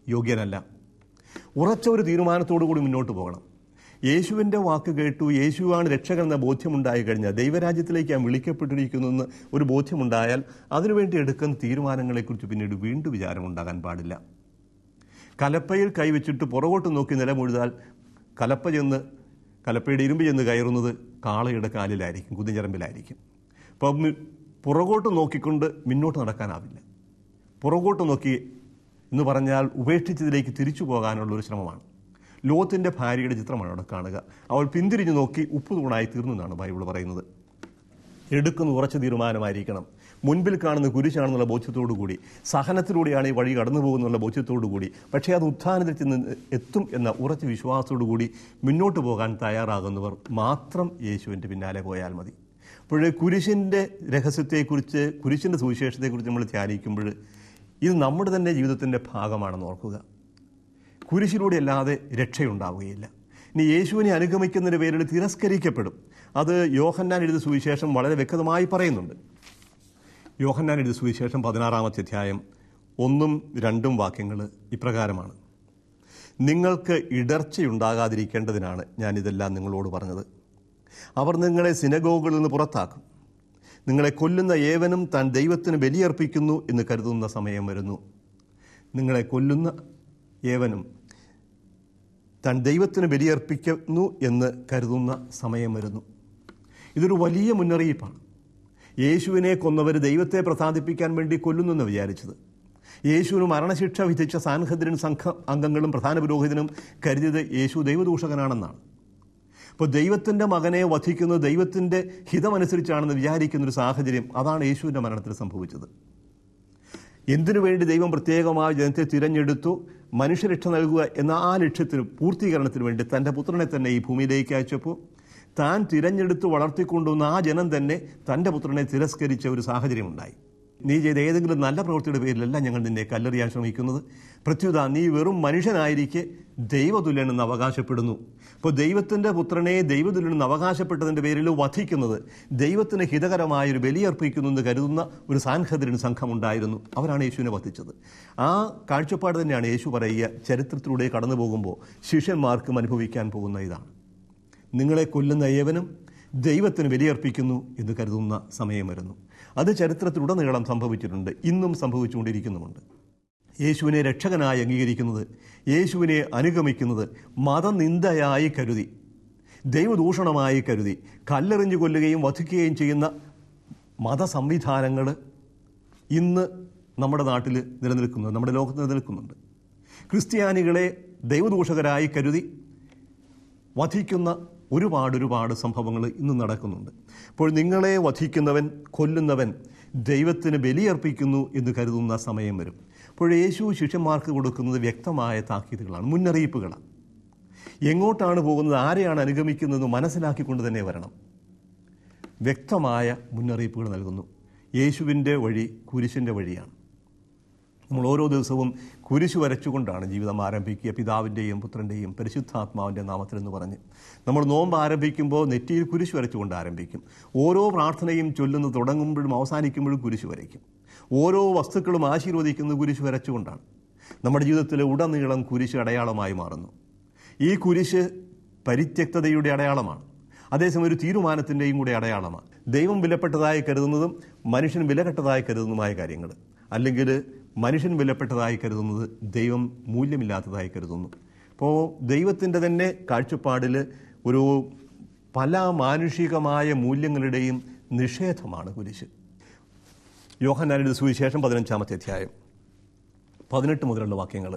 യോഗ്യനല്ല. ഉറച്ച ഒരു തീരുമാനത്തോടു കൂടി മുന്നോട്ട് പോകണം. യേശുവിൻ്റെ വാക്ക് കേട്ടു, യേശുവാണ് രക്ഷകൻ എന്ന ബോധ്യമുണ്ടായി കഴിഞ്ഞാൽ, ദൈവരാജ്യത്തിലേക്ക് ഞാൻ വിളിക്കപ്പെട്ടിരിക്കുന്നുവെന്ന് ഒരു ബോധ്യമുണ്ടായാൽ അതിനുവേണ്ടി എടുക്കുന്ന തീരുമാനങ്ങളെക്കുറിച്ച് പിന്നീട് വീണ്ടും വിചാരമുണ്ടാകാൻ പാടില്ല. കലപ്പയിൽ കൈവച്ചിട്ട് പുറകോട്ട് നോക്കി നിലമുഴുതാൽ കലപ്പ ചെന്ന് കലപ്പയുടെ ഇരുമ്പ് ചെന്ന് കയറുന്നത് കാളയുടെ കാലിലായിരിക്കും, കുതിഞ്ഞരമ്പിലായിരിക്കും. അപ്പം പുറകോട്ട് നോക്കിക്കൊണ്ട് മുന്നോട്ട് നടക്കാനാവില്ല. പുറകോട്ട് നോക്കി എന്ന് പറഞ്ഞാൽ ഉപേക്ഷിച്ചതിലേക്ക് തിരിച്ചു പോകാനുള്ളൊരു ശ്രമമാണ്. ലോത്തിൻ്റെ ഭാര്യയുടെ ചിത്രമാണ് അവിടെ കാണുക. അവൾ പിന്തിരിഞ്ഞു നോക്കി ഉപ്പ് തൂണായി തീർന്നു എന്നാണ് ബൈബിൾ പറയുന്നത്. എടുക്കുന്ന ഉറച്ച തീരുമാനമായിരിക്കണം. മുൻപിൽ കാണുന്ന കുരിശാണെന്നുള്ള ബോധ്യത്തോടു കൂടി, സഹനത്തിലൂടെയാണ് ഈ വഴി കടന്നു പോകുന്നുള്ള ബോധ്യത്തോടു കൂടി, പക്ഷേ അത് ഉത്ഥാനത്തിൽ ചെന്ന് എത്തും എന്ന ഉറച്ച വിശ്വാസത്തോടു കൂടി മുന്നോട്ട് പോകാൻ തയ്യാറാകുന്നവർ മാത്രം യേശുവിൻ്റെ പിന്നാലെ പോയാൽ മതി. അപ്പോഴേ കുരിശിൻ്റെ രഹസ്യത്തെക്കുറിച്ച്, കുരിശിൻ്റെ സുവിശേഷത്തെക്കുറിച്ച് നമ്മൾ ധ്യാനിക്കുമ്പോൾ ഇത് നമ്മുടെ തന്നെ ജീവിതത്തിൻ്റെ ഭാഗമാണെന്ന് ഓർക്കുക. കുരിശിലൂടെ അല്ലാതെ രക്ഷയുണ്ടാവുകയില്ല. ഇനി യേശുവിനെ അനുഗമിക്കുന്നതിൻ്റെ പേരിൽ തിരസ്കരിക്കപ്പെടും. അത് യോഹന്നാൻ എഴുതിയ സുവിശേഷം വളരെ വ്യക്തമായി പറയുന്നുണ്ട്. യോഹന്നാൻ എഴുതിയ സുവിശേഷം പതിനാറാമത്തെ അധ്യായം ഒന്നും രണ്ടും വാക്യങ്ങൾ ഇപ്രകാരമാണ്: നിങ്ങൾക്ക് ഇടർച്ചയുണ്ടാകാതിരിക്കേണ്ടതിനാണ് ഞാനിതെല്ലാം നിങ്ങളോട് പറഞ്ഞത്. അവർ നിങ്ങളെ സിനഗോഗുകളിൽ നിന്ന് പുറത്താക്കും. നിങ്ങളെ കൊല്ലുന്ന ഏവനും താൻ ദൈവത്തിന് ബലിയർപ്പിക്കുന്നു എന്ന് കരുതുന്ന സമയം വരുന്നു. നിങ്ങളെ കൊല്ലുന്ന ഏവനും താൻ ദൈവത്തിന് ബലിയർപ്പിക്കുന്നു എന്ന് കരുതുന്ന സമയം വരുന്നു. ഇതൊരു വലിയ മുന്നറിയിപ്പാണ്. യേശുവിനെ കൊന്നവർ ദൈവത്തെ പ്രസാദിപ്പിക്കാൻ വേണ്ടി കൊല്ലുന്നെന്ന് വിചാരിച്ചത്. യേശുവിന് മരണശിക്ഷ വിധിച്ച സാൻഹദ്രിൻ സംഘ അംഗങ്ങളും പ്രധാന പുരോഹിതനും കരുതിയത് യേശു ദൈവദൂഷകനാണെന്നാണ്. അപ്പോൾ ദൈവത്തിൻ്റെ മകനെ വധിക്കുന്നത് ദൈവത്തിൻ്റെ ഹിതമനുസരിച്ചാണെന്ന് വിചാരിക്കുന്നൊരു സാഹചര്യം, അതാണ് യേശുവിൻ്റെ മരണത്തിൽ സംഭവിച്ചത്. എന്തിനു വേണ്ടി ദൈവം പ്രത്യേകമായി ജനത്തെ തിരഞ്ഞെടുത്തു, മനുഷ്യരക്ഷ നൽകുക എന്ന ആ ലക്ഷ്യത്തിന് പൂർത്തീകരണത്തിന് വേണ്ടി തൻ്റെ പുത്രനെ തന്നെ ഈ ഭൂമിയിലേക്ക് അയച്ചപ്പോൾ താൻ തിരഞ്ഞെടുത്ത് വളർത്തിക്കൊണ്ടുവന്ന ആ ജനം തന്നെ തൻ്റെ പുത്രനെ തിരസ്കരിച്ച ഒരു സാഹചര്യമുണ്ടായി. നീ ചെയ്ത ഏതെങ്കിലും നല്ല പ്രവൃത്തിയുടെ പേരിലല്ല ഞങ്ങൾ നിന്നെ കല്ലെറിയാൻ ശ്രമിക്കുന്നത്. പ്രത്യുത നീ വെറും മനുഷ്യനായിരിക്കെ ദൈവതുല്യനെന്ന് അവകാശപ്പെടുന്നു. അപ്പോൾ ദൈവത്തിൻ്റെ പുത്രനെ ദൈവതുല്യനെന്ന് അവകാശപ്പെട്ടതിൻ്റെ പേരിൽ വധിക്കുന്നത് ദൈവത്തിന് ഹിതകരമായൊരു ബലിയർപ്പിക്കുന്നു എന്ന് കരുതുന്ന ഒരു സാൻഹദ്രിൻ സംഘമുണ്ടായിരുന്നു. അവരാണ് യേശുവിനെ വധിച്ചത്. ആ കാഴ്ചപ്പാട് തന്നെയാണ് യേശു പറയുക, ചരിത്രത്തിലൂടെ കടന്നു പോകുമ്പോൾ ശിഷ്യന്മാർക്കും അനുഭവിക്കാൻ പോകുന്ന ഇതാണ്: നിങ്ങളെ കൊല്ലുന്ന ഏവനും ദൈവത്തിന് ബലിയർപ്പിക്കുന്നു എന്ന് കരുതുന്ന സമയം വരുന്നു. അത് ചരിത്രത്തിലുടനീളം സംഭവിച്ചിട്ടുണ്ട്, ഇന്നും സംഭവിച്ചുകൊണ്ടിരിക്കുന്നുമുണ്ട്. യേശുവിനെ രക്ഷകനായി അംഗീകരിക്കുന്നത്, യേശുവിനെ അനുഗമിക്കുന്നത് മതനിന്ദയായി കരുതി, ദൈവദൂഷണമായി കരുതി കല്ലെറിഞ്ഞു കൊല്ലുകയും വധിക്കുകയും ചെയ്യുന്ന മതസംവിധാനങ്ങൾ ഇന്ന് നമ്മുടെ നാട്ടിൽ നിലനിൽക്കുന്നു, നമ്മുടെ ലോകത്ത് നിലനിൽക്കുന്നുണ്ട്. ക്രിസ്ത്യാനികളെ ദൈവദൂഷകരായി കരുതി വധിക്കുന്ന ഒരുപാട് ഒരുപാട് സംഭവങ്ങൾ ഇന്ന് നടക്കുന്നുണ്ട്. അപ്പോൾ നിങ്ങളെ വധിക്കുന്നവൻ, കൊല്ലുന്നവൻ ദൈവത്തിന് ബലിയർപ്പിക്കുന്നു എന്ന് കരുതുന്ന സമയം വരും. അപ്പോൾ യേശു ശിഷ്യന്മാർക്ക് കൊടുക്കുന്നത് വ്യക്തമായ താക്കീതുകളാണ്, മുന്നറിയിപ്പുകളാണ്. എങ്ങോട്ടാണ് പോകുന്നത്, ആരെയാണ് അനുഗമിക്കുന്നതെന്ന് മനസ്സിലാക്കിക്കൊണ്ട് തന്നെ വരണം. വ്യക്തമായ മുന്നറിയിപ്പുകൾ നൽകുന്നു. യേശുവിൻ്റെ വഴി കുരിശിൻ്റെ വഴിയാണ്. നമ്മൾ ഓരോ ദിവസവും കുരിശ് വരച്ചുകൊണ്ടാണ് ജീവിതം ആരംഭിക്കുക. പിതാവിൻ്റെയും പുത്രൻ്റെയും പരിശുദ്ധാത്മാവിൻ്റെ നാമത്തിലെന്ന് പറഞ്ഞ് നമ്മൾ നോമ്പ് ആരംഭിക്കുമ്പോൾ നെറ്റിയിൽ കുരിശ് വരച്ചുകൊണ്ട് ആരംഭിക്കും. ഓരോ പ്രാർത്ഥനയും ചൊല്ലുന്നത് തുടങ്ങുമ്പോഴും അവസാനിക്കുമ്പോഴും കുരിശ് വരയ്ക്കും. ഓരോ വസ്തുക്കളും ആശീർവദിക്കുന്നത് കുരിശ് വരച്ചുകൊണ്ടാണ്. നമ്മുടെ ജീവിതത്തിലെ ഉടനീളം കുരിശ് അടയാളമായി മാറുന്നു. ഈ കുരിശ് പരിത്യക്തതയുടെ അടയാളമാണ്, അതേസമയം ഒരു തീരുമാനത്തിൻ്റെയും കൂടെ അടയാളമാണ്. ദൈവം വിലപ്പെട്ടതായി കരുതുന്നതും മനുഷ്യൻ വിലകെട്ടതായി കരുതുന്നതുമായ കാര്യങ്ങൾ, അല്ലെങ്കിൽ മനുഷ്യൻ വിലപ്പെട്ടതായി കരുതുന്നത് ദൈവം മൂല്യമില്ലാത്തതായി കരുതുന്നു. അപ്പോൾ ദൈവത്തിൻ്റെ തന്നെ കാഴ്ചപ്പാടിൽ ഒരു പല മാനുഷികമായ മൂല്യങ്ങളുടെയും നിഷേധമാണ് കുരിശ്. യോഹന്നാന്റെ സുവിശേഷം പതിനഞ്ചാമത്തെ അധ്യായം പതിനെട്ട് മുതലുള്ള വാക്യങ്ങൾ: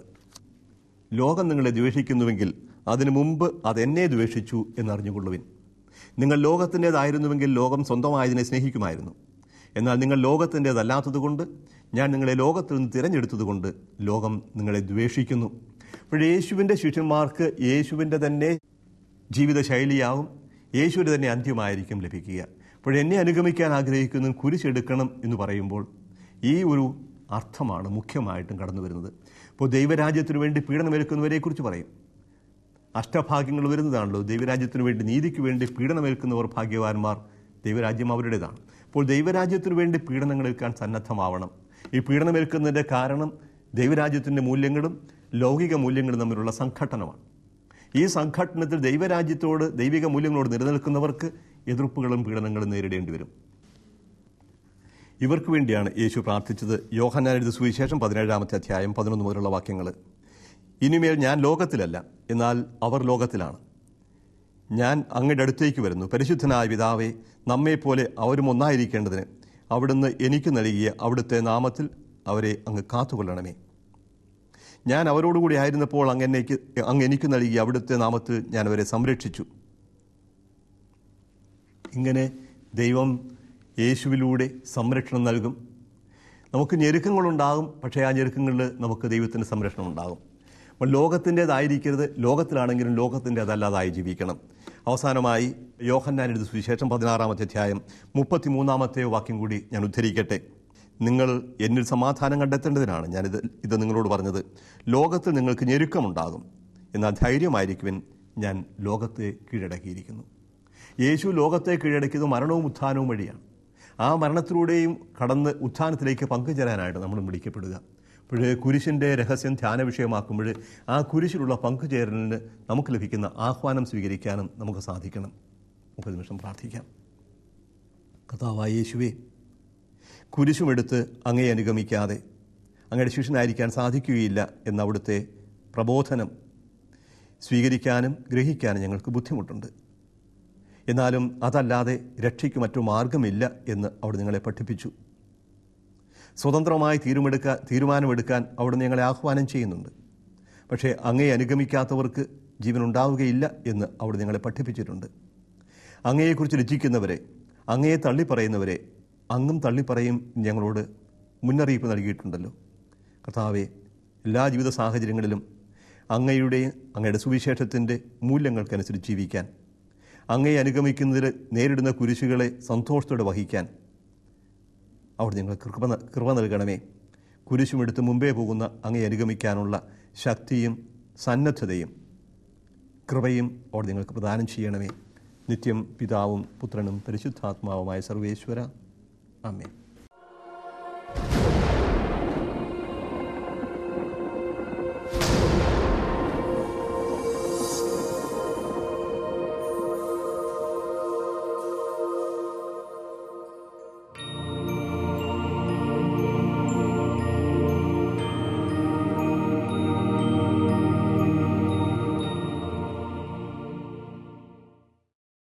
ലോകം നിങ്ങളെ ദ്വേഷിക്കുന്നുവെങ്കിൽ അതിനു മുമ്പ് അതെന്നെ ദ്വേഷിച്ചു എന്നറിഞ്ഞുകൊള്ളുവിൻ. നിങ്ങൾ ലോകത്തിൻ്റേതായിരുന്നുവെങ്കിൽ ലോകം സ്വന്തമായതിനെ സ്നേഹിക്കുമായിരുന്നു. എന്നാൽ നിങ്ങൾ ലോകത്തിൻ്റേതല്ലാത്തതുകൊണ്ട് ഞാൻ നിങ്ങളെ ലോകത്തിൽ നിന്ന് തിരഞ്ഞെടുത്തതുകൊണ്ട് ലോകം നിങ്ങളെ ദ്വേഷിക്കുന്നു. അപ്പോൾ യേശുവിൻ്റെ ശിഷ്യന്മാർക്ക് യേശുവിൻ്റെ തന്നെ ജീവിതശൈലിയാവും, യേശുവിൻ്റെ തന്നെ അന്ത്യമായിരിക്കും ലഭിക്കുക. അപ്പോൾ എന്നെ അനുഗമിക്കാൻ ആഗ്രഹിക്കുന്ന കുരിശെടുക്കണം എന്ന് പറയുമ്പോൾ ഈ ഒരു അർത്ഥമാണ് മുഖ്യമായിട്ടും കടന്നു വരുന്നത്. അപ്പോൾ ദൈവരാജ്യത്തിനു വേണ്ടി പീഡനമേൽക്കുന്നവരെക്കുറിച്ച് പറയും. അഷ്ടഭാഗ്യങ്ങൾ വരുന്നതാണല്ലോ. ദൈവരാജ്യത്തിനു വേണ്ടി, നീതിക്ക് വേണ്ടി പീഡനമേൽക്കുന്നവർ ഭാഗ്യവാന്മാർ, ദൈവരാജ്യം അവരുടേതാണ്. അപ്പോൾ ദൈവരാജ്യത്തിനു വേണ്ടി പീഡനങ്ങളേൽക്കാൻ സന്നദ്ധമാവണം. ഈ പീഡനമേൽക്കുന്നതിൻ്റെ കാരണം ദൈവരാജ്യത്തിൻ്റെ മൂല്യങ്ങളും ലൗകിക മൂല്യങ്ങളും തമ്മിലുള്ള സംഘട്ടനമാണ്. ഈ സംഘട്ടനത്തിൽ ദൈവരാജ്യത്തോട്, ദൈവിക മൂല്യങ്ങളോട് നിലനിൽക്കുന്നവർക്ക് എതിർപ്പുകളും പീഡനങ്ങളും നേരിടേണ്ടി വരും. ഇവർക്ക് വേണ്ടിയാണ് യേശു പ്രാർത്ഥിച്ചത്. യോഹന്നാൻ എഴുതിയ സുവിശേഷം പതിനേഴാമത്തെ അധ്യായം പതിനൊന്ന് മുതലുള്ള വാക്യങ്ങൾ. ഇനിമേൽ ഞാൻ ലോകത്തിലല്ല, എന്നാൽ അവർ ലോകത്തിലാണ്. ഞാൻ അങ്ങയുടെ അടുത്തേക്ക് വരുന്നു. പരിശുദ്ധനായ പിതാവേ, നമ്മെപ്പോലെ അവരും ഒന്നായിരിക്കേണ്ടതിന് അവിടുന്ന് എനിക്ക് നൽകിയ അവിടുത്തെ നാമത്തിൽ അവരെ അങ്ങ് കാത്തുകൊള്ളണമേ. ഞാൻ അവരോടുകൂടി ആയിരുന്നപ്പോൾ അങ്ങെന്നേക്ക് അങ്ങ് എനിക്ക് നൽകിയ അവിടുത്തെ നാമത്തിൽ ഞാൻ അവരെ സംരക്ഷിച്ചു. ഇങ്ങനെ ദൈവം യേശുവിലൂടെ സംരക്ഷണം നൽകും. നമുക്ക് ഞെരുക്കങ്ങളുണ്ടാകും, പക്ഷേ ആ ഞെരുക്കങ്ങളിൽ നമുക്ക് ദൈവത്തിൻ്റെ സംരക്ഷണം ഉണ്ടാകും. അപ്പോൾ ലോകത്തിൻ്റേതായിരിക്കരുത്, ലോകത്തിലാണെങ്കിലും ലോകത്തിൻ്റേതല്ലാതായി ജീവിക്കണം. അവസാനമായി യോഹന്നാൻ എഴുതിയ സുവിശേഷം പതിനാറാമത്തെ അധ്യായം മുപ്പത്തി മൂന്നാമത്തെ വാക്യം കൂടി ഞാൻ ഉദ്ധരിക്കട്ടെ. നിങ്ങൾ എന്നിൽ സമാധാനം കണ്ടെത്തേണ്ടതിനാണ് ഞാനിത് ഇത് നിങ്ങളോട് പറഞ്ഞത്. ലോകത്തിൽ നിങ്ങൾക്ക് ഞെരുക്കമുണ്ടാകും, എന്നാൽ ധൈര്യമായിരിക്കുവിൻ, ഞാൻ ലോകത്തെ കീഴടക്കിയിരിക്കുന്നു. യേശു ലോകത്തെ കീഴടക്കിയത് മരണവും ഉത്ഥാനവും വഴിയാണ്. ആ മരണത്തിലൂടെയും കടന്ന് ഉത്ഥാനത്തിലേക്ക് പങ്കുചേരാനായിട്ട് നമ്മൾ വിളിക്കപ്പെടുക. അപ്പോൾ കുരിശിൻ്റെ രഹസ്യം ധ്യാന വിഷയമാക്കുമ്പോൾ ആ കുരിശിലുള്ള പങ്കുചേരലിന് നമുക്ക് ലഭിക്കുന്ന ആഹ്വാനം സ്വീകരിക്കാനും നമുക്ക് സാധിക്കണം. നമുക്ക് നിമിഷം പ്രാർത്ഥിക്കാം. കർത്താവായ യേശുവേ, കുരിശുമെടുത്ത് അങ്ങയെ അനുഗമിക്കാതെ അങ്ങയുടെ ശിഷ്യനായിരിക്കാൻ സാധിക്കുകയില്ല എന്ന അവിടുത്തെ പ്രബോധനം സ്വീകരിക്കാനും ഗ്രഹിക്കാനും ഞങ്ങൾക്ക് ബുദ്ധിമുട്ടുണ്ട്. എന്നാലും അതല്ലാതെ രക്ഷയ്ക്ക് മറ്റു മാർഗമില്ല എന്ന് അവിടെ നിങ്ങളെ പഠിപ്പിച്ചു. സ്വതന്ത്രമായി തീരുമെടുക്കാൻ തീരുമാനമെടുക്കാൻ അവിടുന്ന് ഞങ്ങളെ ആഹ്വാനം ചെയ്യുന്നുണ്ട്. പക്ഷേ അങ്ങയെ അനുഗമിക്കാത്തവർക്ക് ജീവൻ ഉണ്ടാവുകയില്ല എന്ന് അവിടെ ഞങ്ങളെ പഠിപ്പിച്ചിട്ടുണ്ട്. അങ്ങയെക്കുറിച്ച് രചിക്കുന്നവരെ, അങ്ങയെ തള്ളിപ്പറയുന്നവരെ അങ്ങും തള്ളിപ്പറയും ഞങ്ങളോട് മുന്നറിയിപ്പ് നൽകിയിട്ടുണ്ടല്ലോ. കർത്താവെ, എല്ലാ ജീവിത സാഹചര്യങ്ങളിലും അങ്ങയുടെയും അങ്ങയുടെ സുവിശേഷത്തിൻ്റെ മൂല്യങ്ങൾക്കനുസരിച്ച് ജീവിക്കാൻ, അങ്ങയെ അനുഗമിക്കുന്നതിൽ നേരിടുന്ന കുരിശുകളെ സന്തോഷത്തോടെ വഹിക്കാൻ അവിടെ നിങ്ങൾ കൃപ കൃപ നൽകണമേ. കുരിശുമെടുത്ത് മുമ്പേ പോകുന്ന അങ്ങയെ അനുഗമിക്കാനുള്ള ശക്തിയും സന്നദ്ധതയും കൃപയും അവിടെ നിങ്ങൾക്ക് പ്രദാനം ചെയ്യണമേ. നിത്യം പിതാവും പുത്രനും പരിശുദ്ധാത്മാവുമായ സർവേശ്വര, ആമേൻ.